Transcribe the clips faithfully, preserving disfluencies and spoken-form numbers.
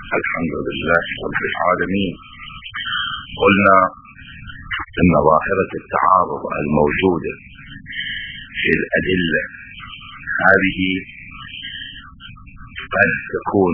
الحمد لله رب العالمين. قلنا إن ظاهرة التعارض الموجودة في الأدلة هذه قد تكون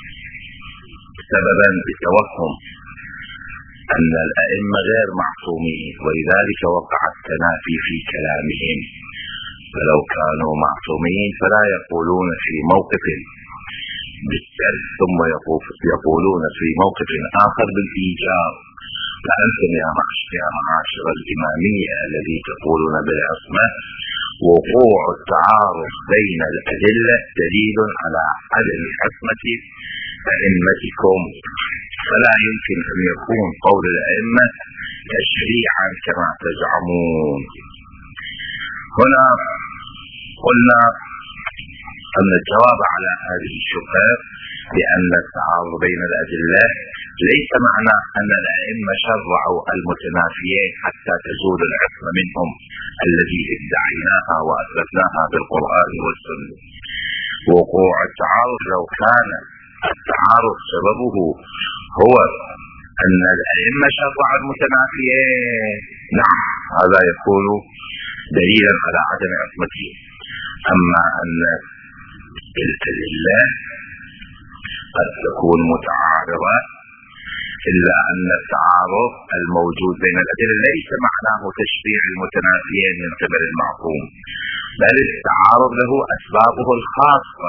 سببا بتوهم أن الأئمة غير معصومين، ولذلك وقع التنافي في كلامهم. فلو كانوا معصومين فلا يقولون في موقف بالسلب ثم يقولون في موقف آخر بالإيجاب. فأنتم يا معاشر الإمامية الذي تقولون بالعصمة، وقوع التعارض بين الأدلة دليل على عدم عصمة أئمتكم، فلا يمكن أن يكون قول الأئمة تشريعا كما تزعمون. هنا قلنا أن الجواب على هذه الشبهة بأن التعارض بين الأدلة ليس معنى أن الأئمة شرعوا المتنافيين حتى تزول العصمة منهم الذي ادعيناها وأثبتناها بالقرآن والسنة. وقوع التعارض لو كان التعارض سببه هو أن الأئمة شرعوا المتنافيين، نعم هذا يكون دليلا على عدم عصمته. أما أن الأدلة قد تكون متعارضة، إلا أن التعارض الموجود بين الأدلة ليس معناه تشريع المتنافيين من قبل المعصوم، بل التعارض له أسبابه الخاصة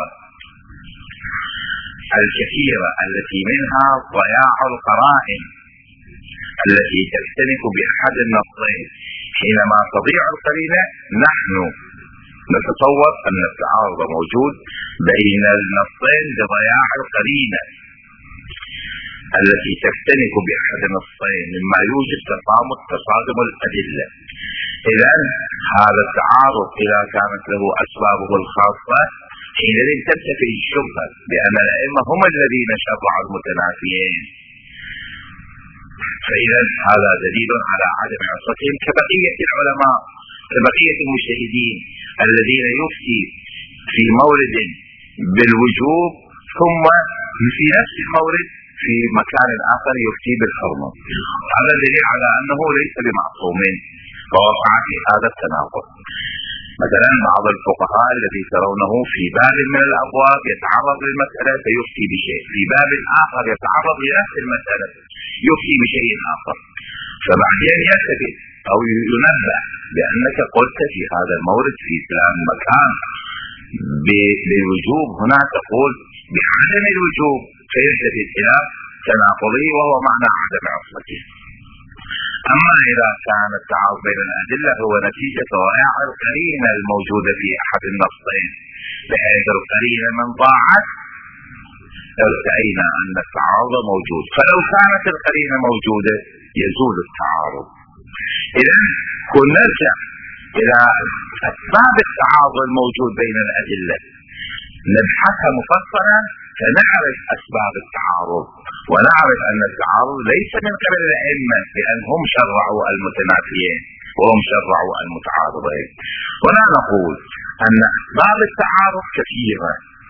الكثيرة التي منها ضياع القرائن التي تختلف بأحد النصين. حينما تضيع القرينة نحن نتصور أن التعارض موجود بين النصين لضياع القرينة التي تختلف بأحد النصين مما يوجد تضامن تصادم الأدلة. إذن هذا التعارض إذا كانت له أسبابه الخاصة حينئذ تنتفي الشبهة بأن الأئمة هم الذين شرعوا المتنافيين، فإذا هذا دليل على عدم عصمتهم كبقية العلماء، كبقية المجتهدين الذين يفتي في مورد بالوجوب ثم في نفس المورد في مكان آخر يفتي بالحرمة. هذا دليل على أنه ليس بمعصومين، فوقع في هذا التناقض. مثلا بعض الفقهاء الذي ترونه في باب من الأبواب يتعرض للمسألة فيفتي بشيء، في باب آخر يتعرض لنفس المسألة يفتي بشيء آخر، فبعدين يثبت أو ينبه بأنك قلت في هذا المورد في فلان مكان بالوجوب، هنا تقول بعدم الوجوب، فيلتفت إلى تناقضه وهو معنى عدم عصمته. أما إذا كان التعارض بين الأدلة هو نتيجة ضياع القرينة الموجودة في أحد النصين، بحيث القرينة من ضاعت ارتأينا أن التعارض موجود، فلو كانت القرينة موجودة يزول التعارض. إذن نرجع إلى أسباب التعارض الموجود بين الأدلة، نبحثها مفصلا فنعرف أسباب التعارض، ونعرف أن التعارض ليس من قبل الأئمة لأنهم شرعوا المتنافيين وهم شرعوا المتعارضين. ولا نقول أن أسباب التعارض كثيرة،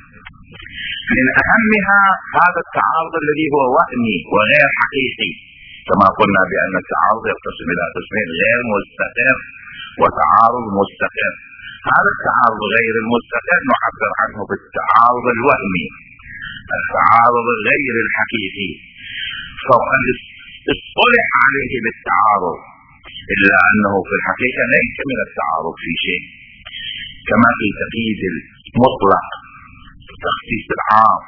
من أهمها هذا التعارض الذي هو وهمي وغير حقيقي، كما قلنا بأن التعارض يقسم إلى قسمين: غير مستقر وتعارض مستقر. هذا التعارض غير المستقر نعبر عنه بالتعارض الوهمي، التعارض غير الحقيقي، فقد اصطلح عليه بالتعارض، إلا أنه في الحقيقة ليس من التعارض في شيء، كما في تقييد المطلق تخصيص العام.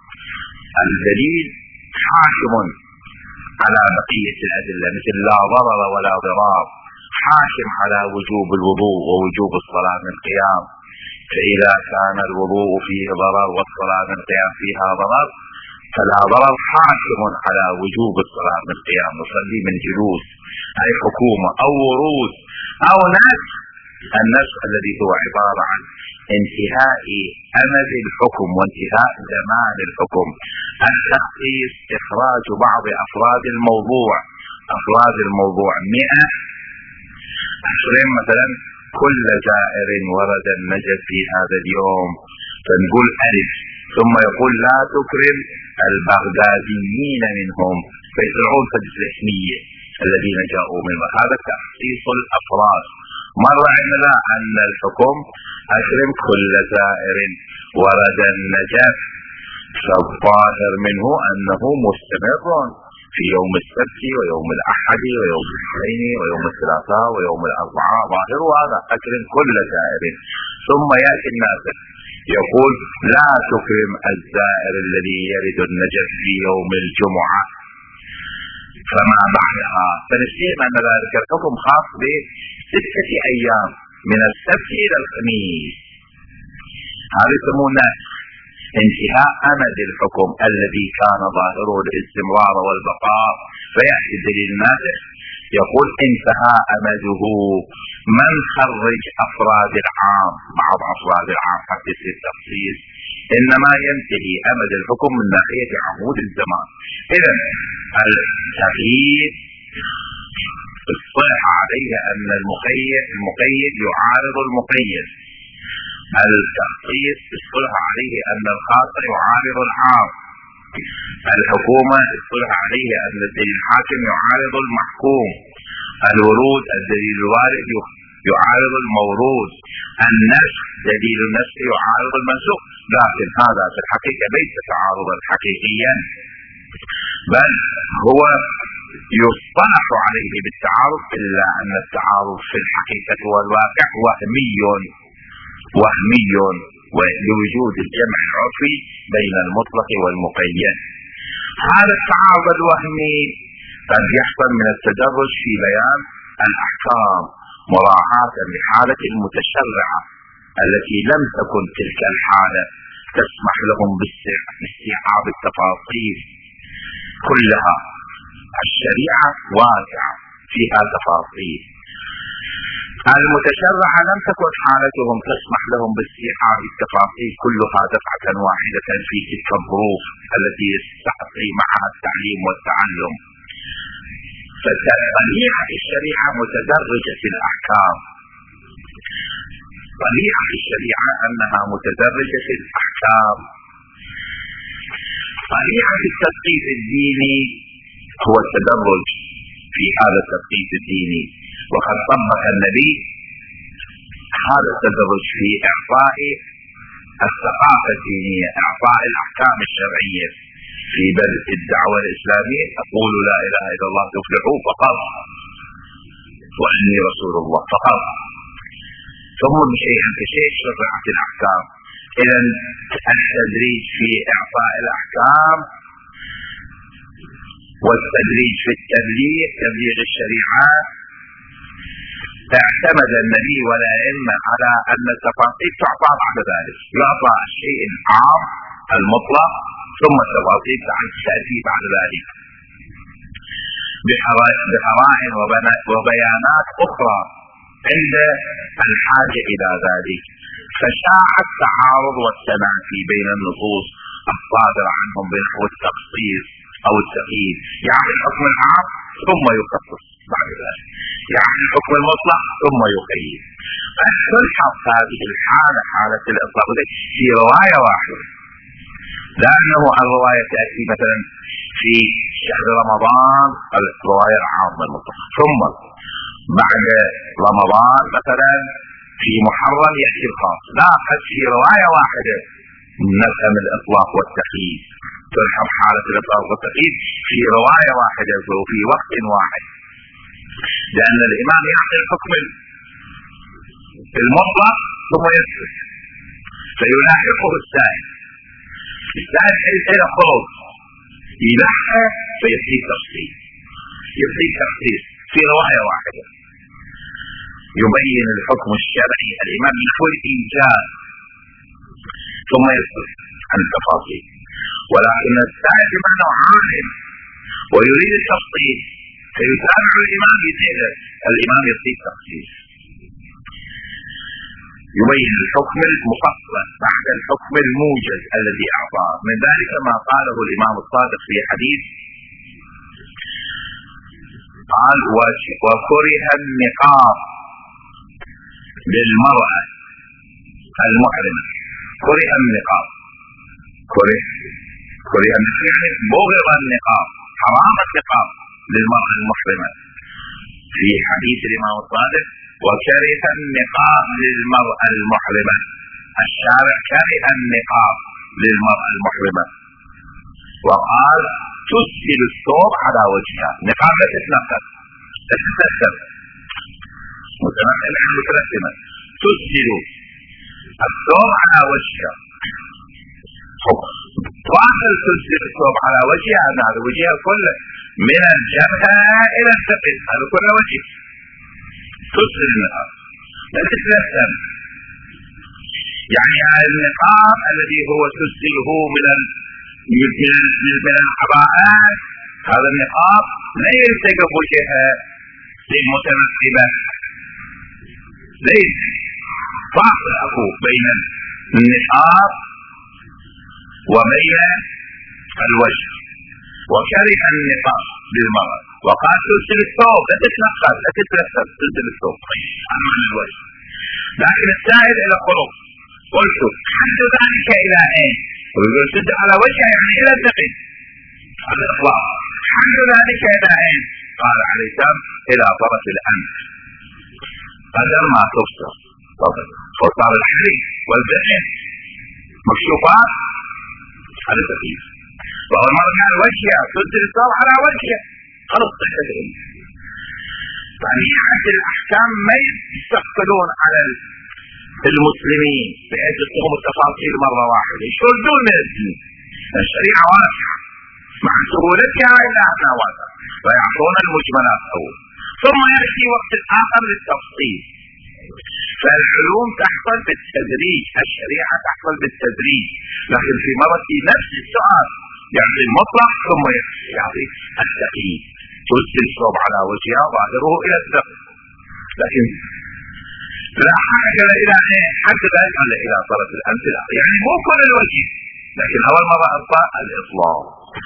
الدليل حاكم على بقية الأدلة، مثل لا ضرر ولا ضرار، حاكم على وجوب الوضوء ووجوب الصلاة من قيام، فإذا كان الوضوء فيه ضرر والصلاة من قيام فيها ضرر فلا ضرر حاكم على وجوب الصلاة من قيام، نصلي من جلوس، أي حكومة أو ورود أو نسخ. النسخ الذي هو عبارة عن انتهاء أمد الحكم وانتهاء زمان الحكم، التخصيص إخراج بعض أفراد الموضوع، أفراد الموضوع مئة عشرين مثلا، كل زائر ورد النجف في هذا اليوم فنقول ألف، ثم يقول لا تكرم البغداديين منهم، فيطلعون في الزحمية الذين جاءوا من هذا تخصيص الأفراد. مرة عندنا أن الحكم أكرم كل زائر ورد النجف، فالظاهر منه أنه مستمر في يوم السبت ويوم الأحد ويوم الاثنين ويوم الثلاثاء ويوم الأربعاء، ظاهر هذا أكرم كل زائر. ثم يأتي الناسخ يقول لا تكرم الزائر الذي يرد النجف في يوم الجمعة فما بعدها، فنستفهم أن ذلك الحكم خاص بستة أيام من السبت إلى الخميس. هذا يسمونه انتهاء أمد الحكم الذي كان ظاهره الاستمرار والبقاء، فيأتي الدليل الناسخ يقول انتهى أمده. من خرج أفراد العام بعض أفراد العام حتى التخصيص، إنما ينتهي أمد الحكم من ناحية عمود الزمان. إذا التغيير اصطلح عليه أن المقيد المقيد يعارض المقيد، التخصيص اصطلح عليه أن الخاص يعارض العام، الحكومة اصطلح عليه أن الدليل الحاكم يعارض المحكوم، الورود الدليل الوارد يعارض المورود، النسخ دليل النسخ يعارض المنسوخ. لكن هذا في الحقيقة ليس تعارضا حقيقيا، بل هو يصطلح عليه بالتعارض، إلا أن التعارض في الحقيقة والواقع وهمي وهمي ولوجود الجمع العرفي بين المطلق والمقيد. هذا التعارض الوهمي قد يحصل من التدرج في بيان الأحكام مراعاة لحالة المتشرعة التي لم تكن تلك الحالة تسمح لهم باستيعاب التفاصيل كلها. الشريعة واسعة فيها تفاصيل، المتشرعة لم تكن حالتهم تسمح لهم باستيعاب التفاصيل كلها دفعة واحدة في تلك الظروف التي يستحقي معها التعليم والتعلم. فطبيعة الشريعة متدرجة في الأحكام، طبيعة الشريعة أنها متدرجة في الأحكام. طبيعة التثقيف الديني هو التدرج في هذا التثقيف الديني، وقد طبق النبي هذا التدرج في إعطاء الثقافة الدينية، إعطاء الأحكام الشرعية في بدء الدعوة الإسلامية. تقولوا لا إله إلا الله تفلحوا فقط، وإني رسول الله فقط، ثم بشيئا فشيء شرعت الأحكام. إذا التدريج في إعطاء الأحكام والتدريج في التبليغ، تبليغ الشريعة، اعتمد النبي والأئمة على أن التفاصيل تعطى بعد ذلك، يعطى الشيء العام المطلق ثم التفاصيل تأتي بعد ذلك بقرائن وبيانات أخرى عند الحاجة إلى ذلك. فشاع التعارض والتنافي بين النصوص الصادرة عنهم بنحو التخصيص أو التقييد، يعني الحكم العام ثم يخصص بعد ذلك، يعني الحكم المطلق ثم يقيد. تلحظ هذه الحالة حالة الإطلاق في رواية واحدة، لأنه الرواية تأتي مثلا في شهر رمضان الرواية العامة المطلقة، ثم بعد رمضان مثلا في محرم يأتي الخاص. لا، قد في رواية واحدة نفهم الإطلاق والتقييد، تلحظ حالة الإطلاق والتقييد في رواية واحدة وفي وقت واحد، لأن الإمام يعطي الحكم المطلق ثم يسكت فيلاحقه السائل، السائل حين خروج يلاحق فيبتدي تفصيل، يبتدي تخصيص في رواية واحدة، يبين الحكم الشرعي الإمام يقول إيجاز ثم يسكت عن التفاصيل. ولكن السائل بمعنى عالم ويريد التفصيل فيتابع الإمام يزيد، الإمام يبتدي تخصيص، يبين الحكم المفصل بعد الحكم الموجز الذي أعطاه. من ذلك ما قاله الإمام الصادق في حديث قال وكره النقاب للمرأة المحرمة، كره النقاب كره كره يعني بغض النقاب، حرام النقاب للمرأة المحرمة في حديث الإمام الصادق: وكره النقاب للمرأة المحرمة. الشارع كره النقاب للمرأة المحرمة وقال: تسهل الثوب على وجهها. نقاب لا تتنقل، لا تتنقل متنقل عن متنقلة، تسهل الثوب على وجهها. واصل تسهل الثوب على وجهها أن هذا وجهها كله من الجبهة إلى السقف، هذا كله وجه. تسهل النقاب لا تتنقل، يعني النقاب الذي هو تسهله من من العباءات، هذا النقاب لا يلتقى وجهها للمتنقبة، ليس فرق بين النقاب وبين الوجه. وكره النقاب للمرأة وقال: تسهل الثوب، لا تتنقل، لا تتنقل، تسهل الثوب. أما الوجه لكن السائل إلى خلق، قلت: حد ذلك إلى أين؟ ويقول: سد على وجهه يعني إلى السقف، على الإطلاق. حد ذلك إلى أين؟ قال عليه السلام: إلى طرف الأنف، قدر ما تبصر. فصار الحري والبعير مكشوفات على السقف، وهو المرء على وجهه، تسد الثوب على وجهه، خلص تحتاج. يعني حتى الأحكام ما يستقبلون على المسلمين بحيث يصيغوا التفاصيل مرة واحدة، يشردون من الدين. الشريعة واسعة مع سهولتها إلا أنها واسعة، ويعطون المجملات أول، ثم يأتي وقت آخر للتفصيل. فالعلوم تحصل بالتدريج، الشريعة تحصل بالتدريج، لكن في مرة في نفس السؤال يعطي المطلق ثم يعطي التقييد. تسهل الثوب على وجهها ظاهره إلى السقف، لكن لا حاجة إلى حتى لا يقال إلى طرف الأمثلة، يعني مو كل الوجه، لكن أول مرة أطلع الإطلاق.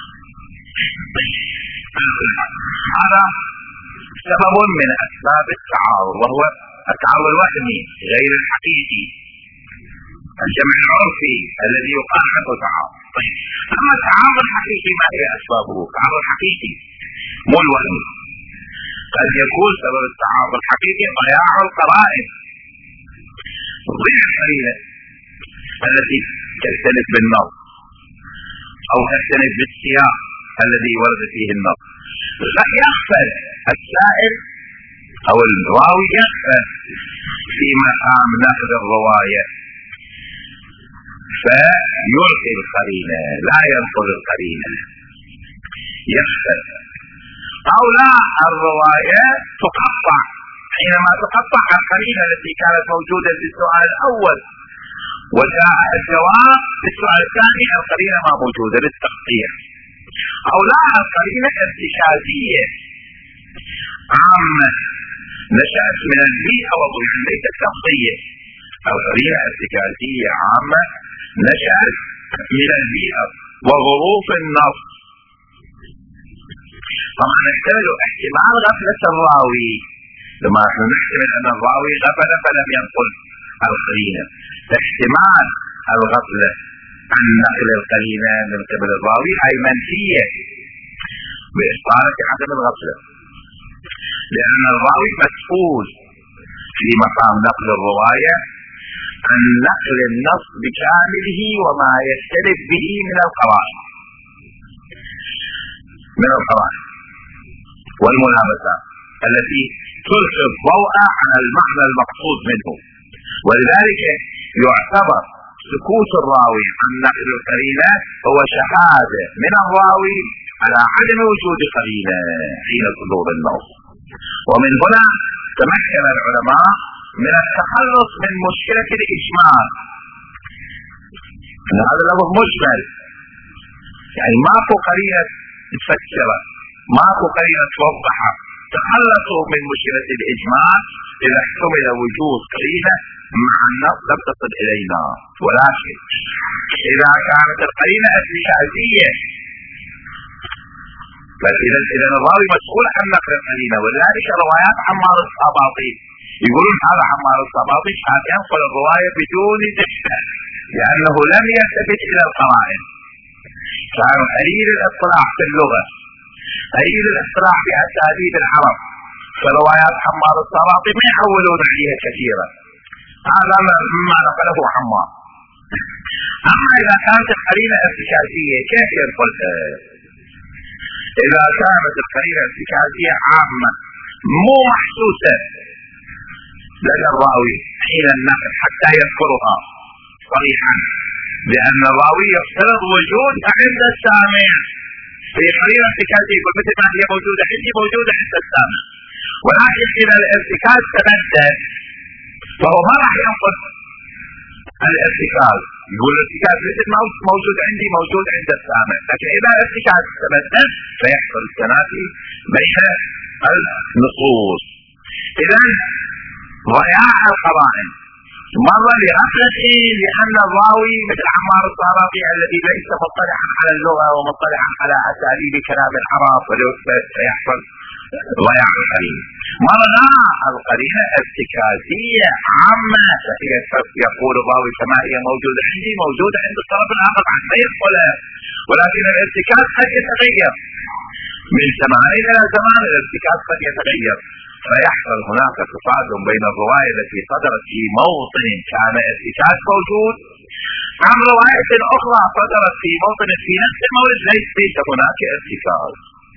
هذا سبب من أسباب التعارض، وهو التعارض الوهمي غير الحقيقي، الجمع العرفي الذي يقال عنه تعارض. طيب، أما التعارض الحقيقي ما هي أسبابه؟ التعارض الحقيقي مو الوهمي. قد يكون سبب التعارض الحقيقي ضياع القرائن، ضياع القرينة التي تختلف بالنص أو تختلف بالسياق الذي ورد فيه النص. يغفل السائل أو الراوي، يغفل في مقام نقل الرواية فيلقي القرينة، لا ينقل القرينة، يغفل. أو لا، الرواية تقطع، حينما تقطع القرينة التي كانت موجودة في السؤال الأول وجاء الجواب في السؤال الثاني القرينة ما موجودة للتقطيع. أو لا، القرينة ارتشادية عامة نشأت من البيئة وضوء، ليست شخصية. القرينة ارتشادية عامة نشأت من البيئة وظروف النص. طبعا نحتمل احتمال غفلة الراوي، لما نحن نحتمل أن الراوي غفل فلم ينقل القرينة، احتمال الغفلة عن نقل القرينة من قبل الراوي هي منفية بإشارة عدم الغفلة، لأن الراوي مسؤول في مقام نقل الرواية عن نقل النص بكامله وما يختلف به من القرائن من القرائن والملابسات التي تلقي الضوء على المعنى المقصود منه. ولذلك يعتبر سكوت الراوي عن نقل القرينة هو شهادة من الراوي على عدم وجود قرينة حين صدور النص. ومن هنا تمكن العلماء من التخلص من مشكلة الإجمال. هذا لفظ مجمل، يعني ماكو قرينة تفسره، ماكو قرينة توضحه. تخلصوا من مشكلة الإجمال إذا احتمل وجود قرينة مع النص لم تصل إلينا. ولكن إذا كانت القرينة ارتشادية، فإذا إذا الراوي مسؤول عن نقل القرينة. ولذلك روايات عمار الصباطي يقولون هذا عمار الصباطي كان ينقل الرواية بدون دقة، لأنه لم يلتفت إلى القرائن، كان قليل الاطلاع في اللغة، قليل الاطلاع في أساليب العرب، فروايات حمار الصراطي ما يحولون عليها كثيرا، هذا مما نقله حمار. أما إذا كانت القرينة ارتكازية كيف يدخلها؟ إذا كانت القرينة ارتكازية عامة مو محسوسة لدى الراوي حين النقل حتى يذكرها صريحا، لأن الراوي يفترض وجودها عند السامع في قرينة ارتكازية، يقول مثل ما هي موجودة عندي موجودة عند السامع، ولكن إذا الارتكاز تبدل فهو ما راح ينقل الارتكاز، يقول الارتكاز مثل ما موجود عندي موجود عند السامع، لكن إذا الارتكاز تبدل فيحصل التنافي بين النصوص. إذا ضياع القرائن مرة لغفلة، لأن الراوي مثل حمار الصراطي الذي ليس مطلعا على اللغة ومطلعا على أساليب كلام العرب فيحصل ضياع القرينة. مرة القرينة ارتكازية عامة، فهي يقول الراوي كما هي موجودة عندي موجودة عند الطرف الآخر حتى يدخلها، ولكن الارتكاز قد يتغير من زمان إلى زمان، الارتكاز قد يتغير، فيحصل هناك تصادم بين الرواية التي صدرت في موطن كان ارتكاز موجود عن رواية أخرى صدرت في موطن في نفس المورد ليس هناك ارتكاز.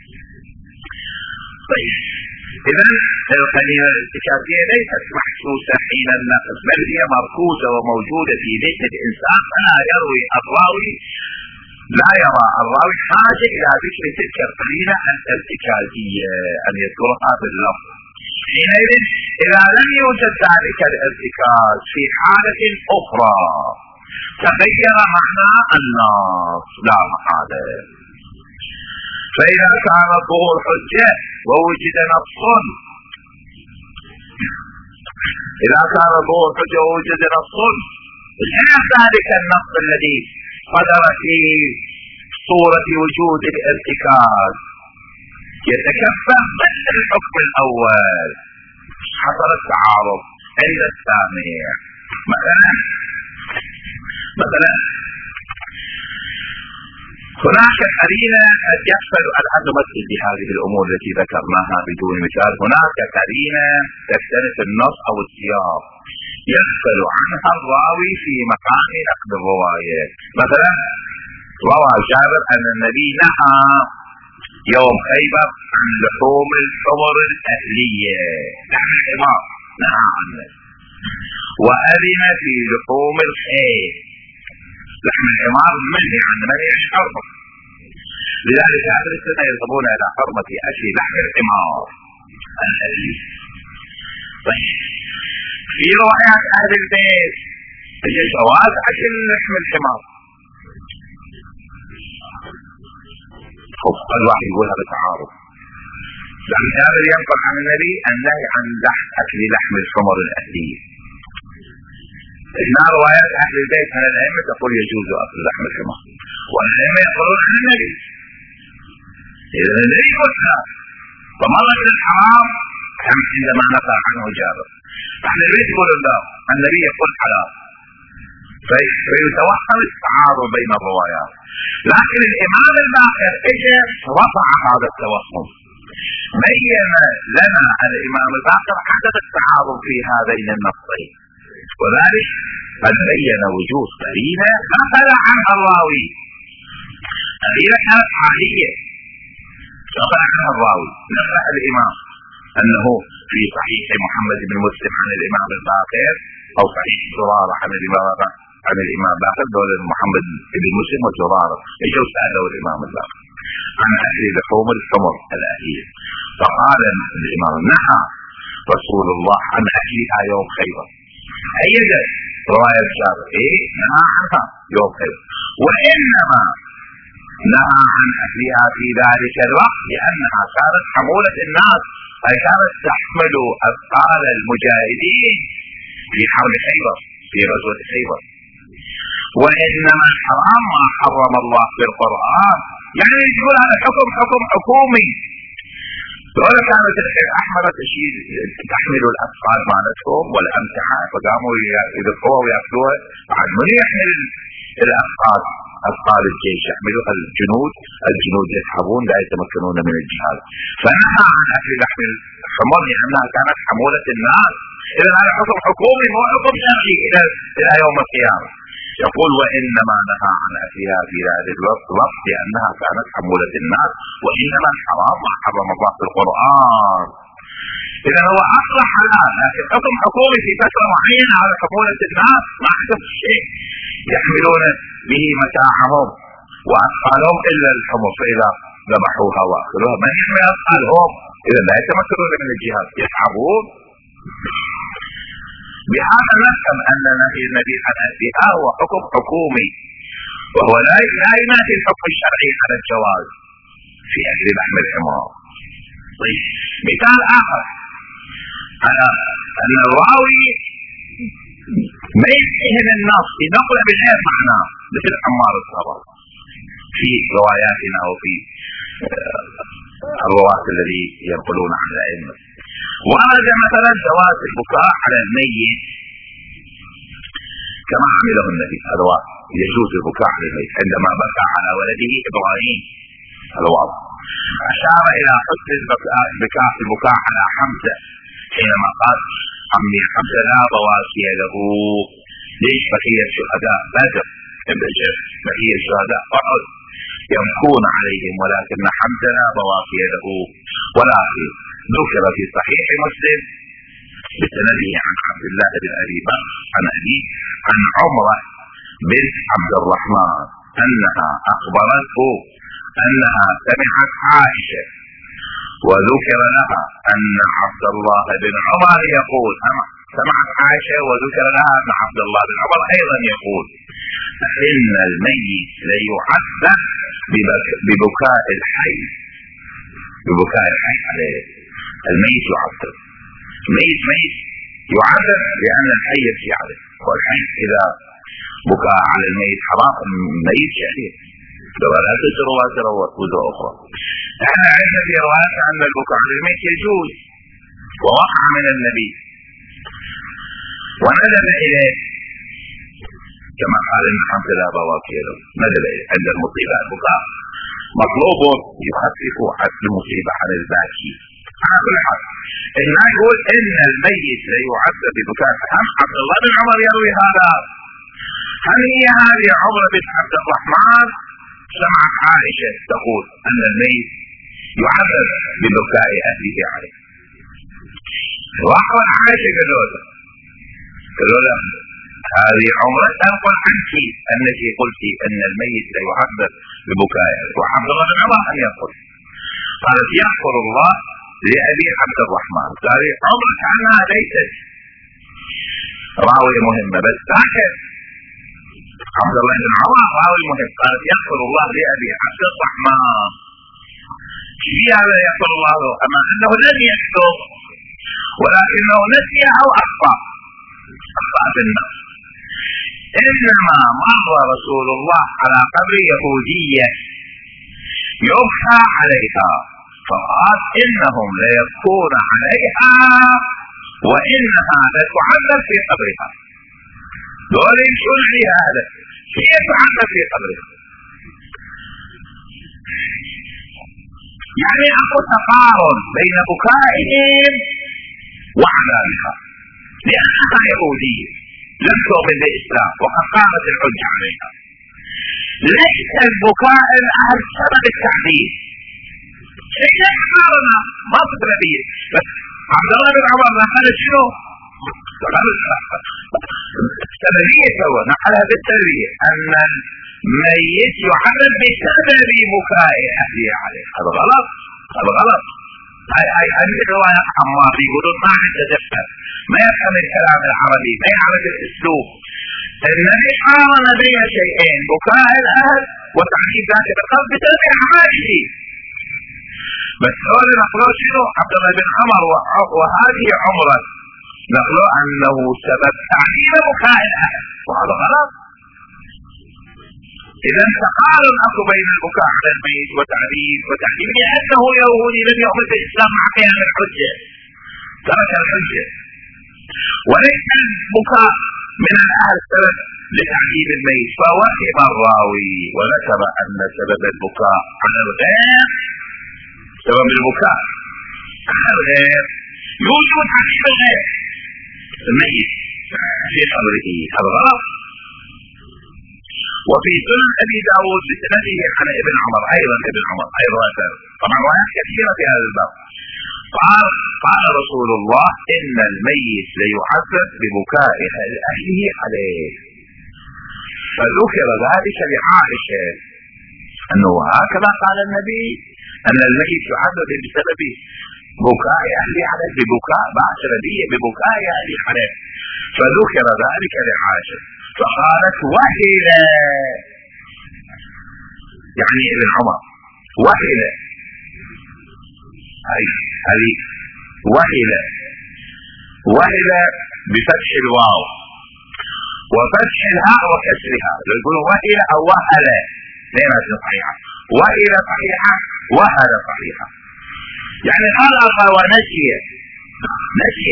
طيب إذا القرينة الارتكازية ليست محسوسة حين النقل، بل هي مركوزة وموجودة في ذهن الإنسان، فلا يروي الراوي لا يرى الراوي حاجة إلى ذكر تلك القرينة الارتكازية أن يذكرها باللفظ. حينئذ إذا لم يوجد ذلك الارتكاز في حالة أخرى تغير معنى النص لا محالة. فإذا كان ظهور حجة ووجد نص، إذا كان ظهور حجة ووجد نص غير ذلك النص الذي صدر في صورة وجود الارتكاز يتكفل مثل الحكم الأول، حصل التعارض عند السامع. مثلا مثلا هناك قرينة قد يحصل الآن نمثل بهذه الأمور التي ذكرناها بدون مثال. هناك قرينة تختلف النص أو السياق يغفل عنها الراوي في مقام نقد الرواية. مثلا روى جابر أن النبي نهى يوم خيبر عن لحوم الحمر الأهلية، لحم الحمار نهى عنه، وأذن في لحوم الخيل، لحم الحمار منهي عنه، منهي عن حرمة، لذلك أهل السنة يذهبون إلى حرمة أكل لحم الحمار الأهلي. طيب في روايات أهل البيت جواز أكل لحم الحمار، الواحد يقول هذا تعارض، لأن هذا ينقل عن النبي النهي عن أكل لحم الحمر الأهلية. هنا روايات أهل البيت من الأئمة تقول يجوز أكل لحم الحمر، والأئمة يقولون عن النبي، إذا النبي قلنا فمرة الحرام هم عندما نقل عنه جابر، أهل البيت يقولون لا النبي يقول حلال، فيتوهم التعارض بين الروايات. لكن الإمام الباقر اجى رفع هذا التوهم، بين لنا الإمام الباقر عدم التعارض في هذين النصين، وذلك قد بين وجود قرينة غفل عنها الراوي، قرينة كانت حالية غفل عنها الراوي. نقرأ الإمام أنه في صحيح محمد بن مسلم عن الإمام الباقر أو صحيح زرارة عن الإمام عن الإمام الباقر، دول محمد بن مسلم وزرارة يجوز سأله الإمام الباقر عن أكل لحوم الحمر الأهلية، فقال الإمام نهى رسول الله عن أكلها يوم خيبر، أيد رواية جابر إيه نهى عنها يوم خيبر، وإنما نهى عن أكلها في ذلك الوقت لأنها كانت حمولة الناس، أي كانت تحمل أثقال المجاهدين في حرب خيبر في غزوة خيبر. وإنما الحرام ما حرم الله في القرآن، يعني يقول هذا حكم حكم حكومي، ولا كانت الخيل احمر تشيل تحمل الاثقال مالتهم والامتعه، فقاموا يدفعوها وياخذوها. عن من يحمل الاثقال؟ اثقال الجيش يحملها الجنود، الجنود يسحبون لا يتمكنون من الجهاد. فنهى عن اكل لحم الحمر لانها كانت حموله الناس. اذا هذا حكم حكومي مو حكم شرعي الى الى يوم القيامه. يقول وانما نهى عن اكلها في ذلك الوقت لانها كانت حموله الناس، وانما الحرام ما حرم الله في القران. اذا هو اصلح الان، لكن حكم حكومي في فتره معينه على حموله الناس ما حدث شيء. يحملون به متاعهم واثقالهم الا الحمر، فاذا ذبحوها واكلوها من يحمل اثقالهم؟ اذا لا يتمكنون من الجهاد، يتعبون. بهذا نفهم ان نهي النبي عن اكلها هو حكم حكومي، وهو لا ينافي الحكم الشرعي على الجواز في اكل لحم الحمار. طيب مثال اخر على ان الراوي ما يتهم النص في نقل بغير معناه مثل عمار الصبر في رواياتنا وفي الرواة الذي ينقلون عن الائمه. ورد مثلا جواز البكاء على الميت كما عمله النبي، هذا يجوز البكاء على الميت عندما بكى على ولده ابراهيم، هذا واضح. اشار الى حسن البكاء البكاء على حمزه حينما قال عمي حمزه لا بواكي له. ليش؟ بقيه الشهداء بدر بقيه الشهداء احد يبكون عليهم، ولكن حمزه لا بواكي له. ولكن ذكر في صحيح مسلم بسنده عن عبد الله بن ابي بكر عن ابي عن عمره بنت عبد الرحمن انها اخبرته انها سمعت عائشه وذكر لها ان عبد الله بن عمر يقول، سمعت عائشه وذكر لها ان عبد الله بن عمر ايضا يقول ان الميت ليعذب ببكاء الحي، ببكاء الحي عليه. الميت يعذب، ميت ميت يعذب لان الحي يبكي عليه، والحي اذا بكى على الميت حرام الميت شهيد، لا تزر وازر وزر اخرى. احنا عندنا في روايه ان البكاء على الميت يجوز، ووقع من النبي ونزل اليه كما قال ان حمزه لا بواكي له، نزل عند المصيبه البكاء مطلوب يخفف المصيبه عن الباكي. على كل حال هنا يقول ان الميت لا يعذب ببكاء. عبد الله بن عمر يروي هذا. هل هي هذه عمره بنت عبد الرحمن سمعت عائشه تقول ان الميت يعذب ببكاء اهله عليه؟ واخبر عائشه قالوا له قالوا له هذه عمره تنقل عنك انك قلت ان الميت لا يعذب ببكائه، وعبد الله بن عمر ان يقول. قالت يغفر الله لأبي عبد الرحمن. هذه عمر كأنها ليست راوي مهمة، بس ساكت عبد الله بن عمر راوي مهم. قالت يغفر الله لأبي عبد الرحمن. في هذا يغفر الله له، أما أنه لم يكتب ولكنه نسي أو أخطأ أخطأ في النص. إنما مر رسول الله على قبر يهودية يبكى عليها فقال إنهم ليبكون عليها وإنها لتعذب في قبرها. دول يمشون عليها هذا كيف تعذب في قبرها؟ يعني أكو تقارن بين بكائهم وعذابها لأنها يهودية لم تؤمن بالإسلام وقد قامت الحجة عليها. ليس البكاء الأهل سبب التعذيب، شيء مقارنة ما تدري. بس عبد الله بن عمر نقل شنو؟ السببية سوى نقلها بالسببية أن الميت يعذب بسبب بكاء أهله عليه. هذا غلط، هذا غلط. هاي هاي هاي رواية عمار يقولون ما يتدفر، ما يفهم الكلام العربي، ما يعرف الأسلوب. النبي قارن بين شيئين، بكاء الأهل وتعذيب ذات القلب بسبب أعماله. بس هذول نقلوا شنو؟ عبد الله بن عمر وهذه عمره نقلوا أنه سبب تعذيب بكاء الأهل، وهذا غلط. إذا تقارن أكو بين البكاء على الميت وتعذيب وتعذيب لأنه يهودي لم يؤمن بالإسلام مع قيام الحجة، ترك الحجة، وليس البكاء من الأهل سبب لتعذيب الميت. فوهم الراوي وذكر أن سبب البكاء على الغير، سبب البكاء على الغير يوجب تعذيب الغير الميت في قبره، هذا غلط. وفي سنن أبي داود بسنده عن ابن عمر أيضا ابن عمر أيضا طبعا روايات كثيرة في هذا الباب، قال قال رسول الله إن الميت ليعذب ببكاء أهله عليه. فذكر ذلك لعائشة أنه هكذا قال النبي أن الميت يعذب بسبب بكاء أهله عليه، ببكاء بعشر بيه ببكاء أهله عليه، فذكر ذلك لعائشة فقالت وهلا، يعني ابن عمر وهلا، هاي هذه وهلا، وهلا بفتح الواو وفتح الهاء وكسرها، يقولوا وهلا أو وهلا، لينا صحيحة، وهلا صحيحة وهلا صحيحة، يعني غلط ونسي، نسي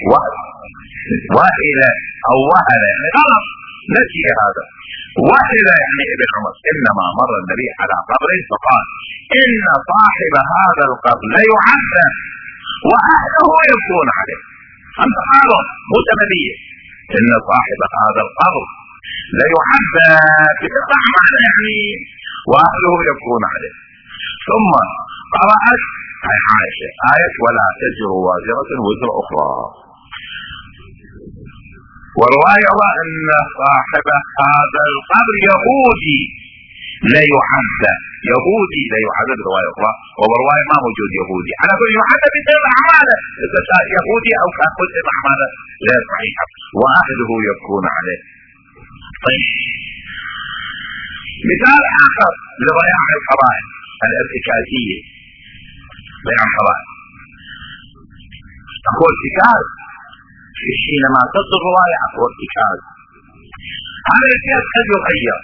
وهلا أو وهلا يعني غلط، نسي هذا. وهلا يعني ابن عمر إنما مر النبي على قبر فقال إن صاحب هذا القبر ليعذب وأهله يبكون عليه، أنت قالوا متمدية إن صاحب هذا القبر ليعذب بقطع معنى يعني وأهله يبكون عليه. ثم قرأت عائشة آية ولا تزر وازرة وزر أخرى، ورواية أن صاحب هذا القبر يهودي لا يعذب، يهودي لا يعذب رواية أخرى، ورواية ما موجود يهودي، على كل يعذب بسبب أعماله، إذا كان يهودي أو كان بسبب أعماله لا صحيحة، وأهله يبكون عليه. طيب مثال آخر لضياع الفرائض الارتكازية، ضياع الفرائض أقول ارتكاز حينما تصل رواية أو ارتكاز، هذا الارتكاز قد يغير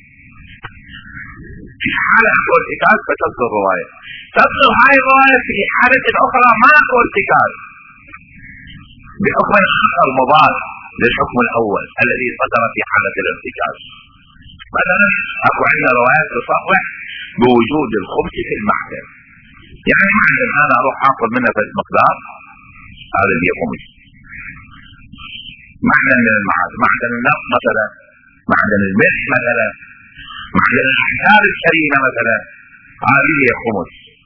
في حالة أو ارتكاز فتصل رواية، تصل هاي الرواية في حالة أخرى ما أو ارتكاز بحكم آخر مضاد للحكم الأول الذي صدر في حالة الارتكاز. مثلا أكو عندنا روايات تصرح بوجود الخبز في المعدن، يعني معدن أنا أروح أخذ منه بس مقدار، هذا اللي خبز، معدن من المعادن، معدن النفط مثلا، معدن الملح مثلا، معدن الأحجار الكريمة مثلا، هذه هي خمس.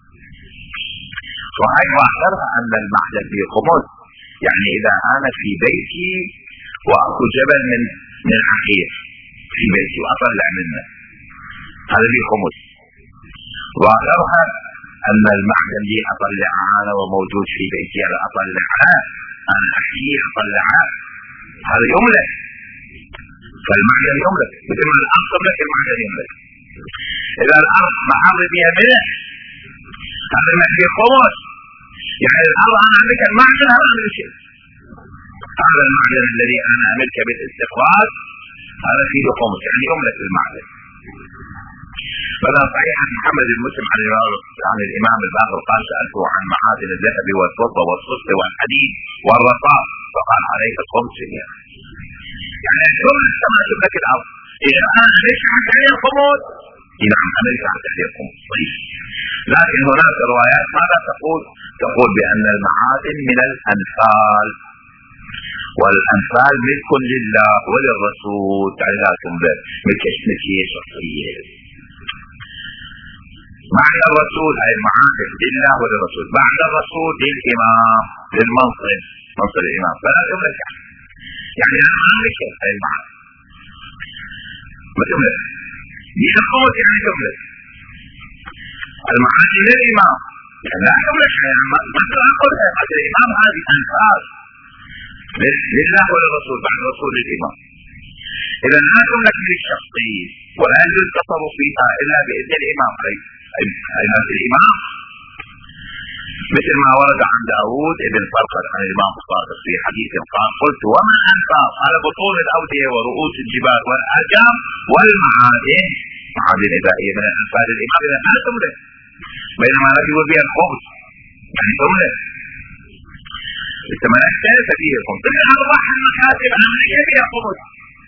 وهي واخرها أن المعدن فيه خمس، يعني إذا أنا في بيتي وأكو جبل من من عقيق في بيتي وأطلع منه، هذا فيه خمس. واخرها أن المعدن اللي أطلعه أنا وموجود في بيتي أنا أطلعه، أنا أحييه أطلعه، هذا يملك، فالمعدن يملك مثل ما الأرض تملك المعدن يملك. إذا الأرض محاط بها ملح هذا ما فيه خمس، يعني الأرض أنا أملك المعدن، هذا من شيء، هذا المعدن الذي أنا أملك بالاستخراج هذا فيه خمس، يعني يملك المعدن. فلا صحيح محمد المسلم عن عن الإمام الباقر قال سألته عن معادن الذهب والفضة والصفر والحديد والرصاص فقال عليه الخمس، يعني الجملة كما تملك الأرض. إذا أنا أملك حتى عليه الخمس، نعم أملك حتى عليه الخمس. طيب لكن هناك روايات ماذا تقول؟ تقول بأن المعادن من الأنفال، والأنفال ملك لله وللرسول، يعني لا تملك ملكش ملكية شخصية. بعد الرسول أي المعادن لله وللرسول، بعد الرسول للإمام للمنصب، منصب الإمام، فلا تملك، يعني أنا أملك أي المعادن ما تملك، يخوت يعني تملك المعادن للإمام، يعني لا تملك، يعني ما تأخذها بعد الإمام، هذه أنفال لله وللرسول، بعد الرسول للإمام. إذا لا تملك للشخصي ولا يجوز التصرف فيها إلا بإذن الإمام، أي هذا الإمام، مثل ما ورد عن داود ابن فرقد عن الإمام الصادق في حديث قال قلت وما أنفاق؟ قال بطون الأودية ورؤوس الجبال والأحجام والمعادن معادن غذائية من الأنفاذ الإمام إذا كانت تملك، بينما لا يقول بها الخبز يعني تملك الثمن اختلف فيه الخبز. من أرباح المكاتب أمريكا فيها خبز،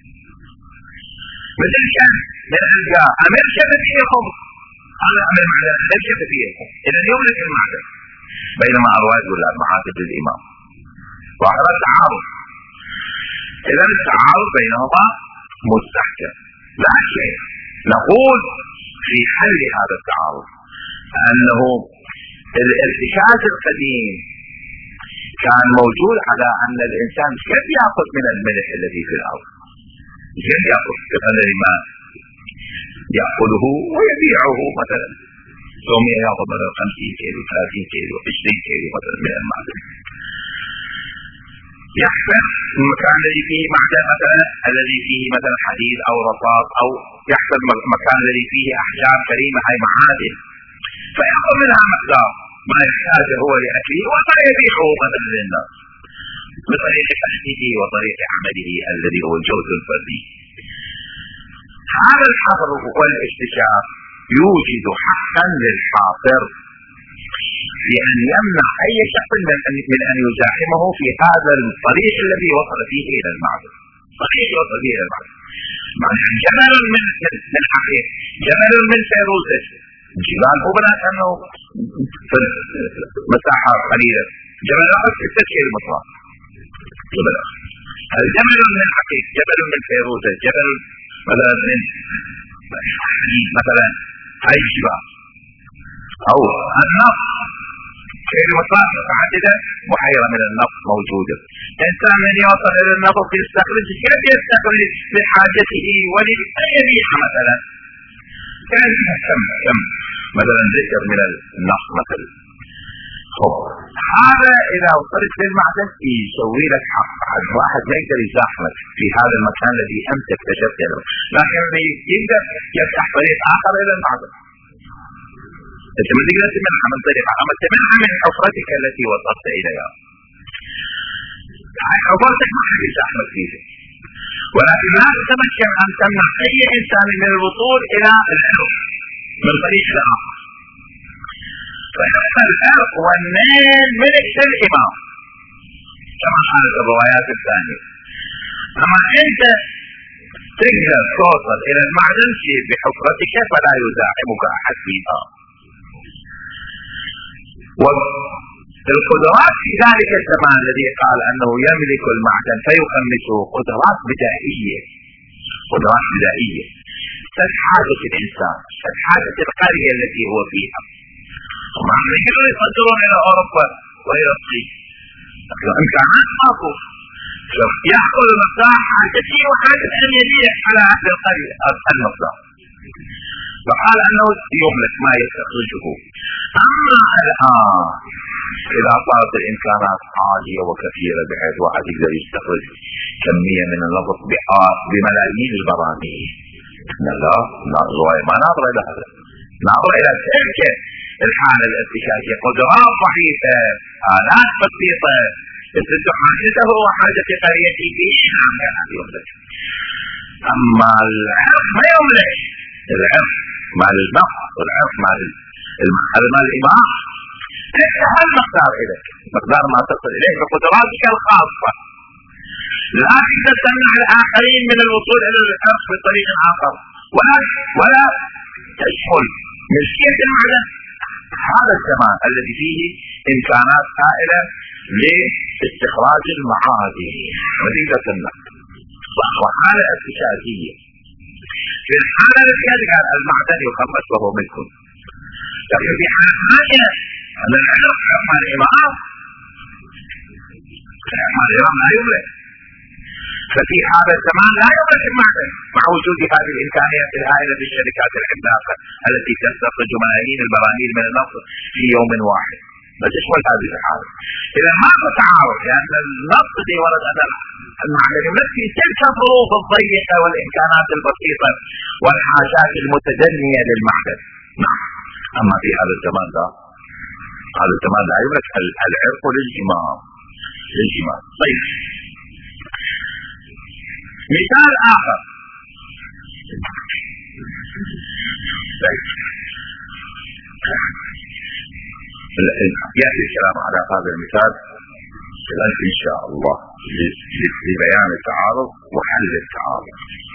مثل كان من الألقاء أمريكا فيه خبز، هذا أمر المعدن أمريكا فيه خبز، إذا يملك المعدن، بينما أرواح يقول لا معاتب للإمام. وهذا التعارض، إذا التعارض بينهما مستحكم. لكن نقول في حل هذا التعارض أنه الارتكاز القديم كان موجود على أن الإنسان قد يأخذ من الملح الذي في الأرض، قد يأخذ كمثل ما يأخذه ويبيعه، مثلا يوميا يأخذ مثلا خمسين كيلو ثلاثين كيلو عشرين كيلو مثلا من المعدن، يحفر المكان الذي فيه معدن مثلا الذي فيه مثلا حديد أو رصاص، أو يحفر المكان الذي فيه أحجار كريمة هي معادن، فيأخذ منها مقدار ما يحتاجه هو لأكله ويبيعه مثلا للناس بطريقة تحديده وطريقة عمله الذي هو الجهد الفردي. هذا الحظر والاكتشاف يوجد حقا للحاضر في أن يمنع أي شخص من أن يزاحمه في هذا الطريق الذي وصل فيه إلى المعدن، طريق وصل فيه إلى المعدن. معنى جبل من من حقيق، جبل من فيروزة، جبال هو بناء أنه في مساحة قليلة، جبل آخر ستة كيلو متر، جبل آخر الجبل من حقيق، جبل من فيروزة، جبل مثلا من مثلا هاي الجبال، أو النفط كيلو متر متعددة، بحيرة من النفط موجودة. إنسان من يوصل إلى النفط يستخرج، كيف يستخرج لحاجته وليبيعها مثلا؟ كان كم كم مثلا ذكر من النفط مثلا. خب هذا إذا وصلت للمعدن يسوي لك حق، واحد ما يقدر يزاحمك في هذا المكان الذي أنت اكتشفت له، لكن يقدر يفتح طريق آخر إلى المعدن. أنت ما تقدر تمنعها من طريقة، أما تمنعها من حفرتك التي وصلت إليها. حفرتك ما حد يزاحمك فيها، ولكن لا تتمكن أن تمنع أي إنسان من الوصول إلى العرق من طريق آخر. فيبقى العرق والنيل ملك الإمام كما قالت الروايات الثانية. أما أنت تقدر توصل إلى المعدن بحفرتك فلا يزاحمك أحد فيها. والقدرات في ذلك الزمان الذي قال أنه يملك المعدن فيخمسه قدرات بدائية، قدرات بدائية تحاجة الإنسان، تحاجة القرية التي هو فيها. هم يقدرون يصدرون إلى أوروبا وإلى الصين، لكن إمكانات ماكو، يأخذ المقدار حاجته وحاجة أن يبيع على أهل القرية المقدار، وقال أنه يملك ما يستخرجه. أما الآن إذا صارت الإمكانات عالية وكثيرة بحيث واحد يقدر يستخرج كمية من النفط بملايين البراميل، لا لا الرواية ما ناظرة إلى هذا، ناظرة إلى تلك الحالة الاستشارية، قدرات ضعيفة، آلات بسيطة تسد حاجته وحاجة قريته فيه، نعم كان يملك. أما العرق ما يملك، العرق مال النفط والعرق مال مال الإمام، انتهى المقدار إليك، مقدار ما تصل إليه بقدراتك الخاصة، لا تقدر تمنع الآخرين من الوصول إلى العرق بطريق آخر، ولا ولا تشمل ملكية المعدن. هذا الزمان الذي فيه إمكانات هائلة لاستخراج المعادن وتقدر تمنع، وحالة استشارية. في الحالة التي قال المعدن يخمس وهو ملك، لكن في حالة ثانية أن العرق مال الإمام، مال الإمام لا يملك، ففي هذا الزمان لا يملك المعدن مع وجود هذه الإمكانيات الهائلة بالشركات العملاقة التي تستخرج ملايين البراميل من النفط في يوم واحد. بس تشمل هذه الحالة. إذا ما تتعارض، لأن النفط الذي ورد أن المعدن يملك في تلك الظروف الضيقة والإمكانات البسيطة والحاجات المتدنية للمعدن. نعم. أما في هذا الزمان لا، هذا الزمان لا يملك العرق للإمام للإمام. طيب مثال آخر، يأتي الكلام على هذا المثال إن شاء الله لبيان التعارض وحل التعارض.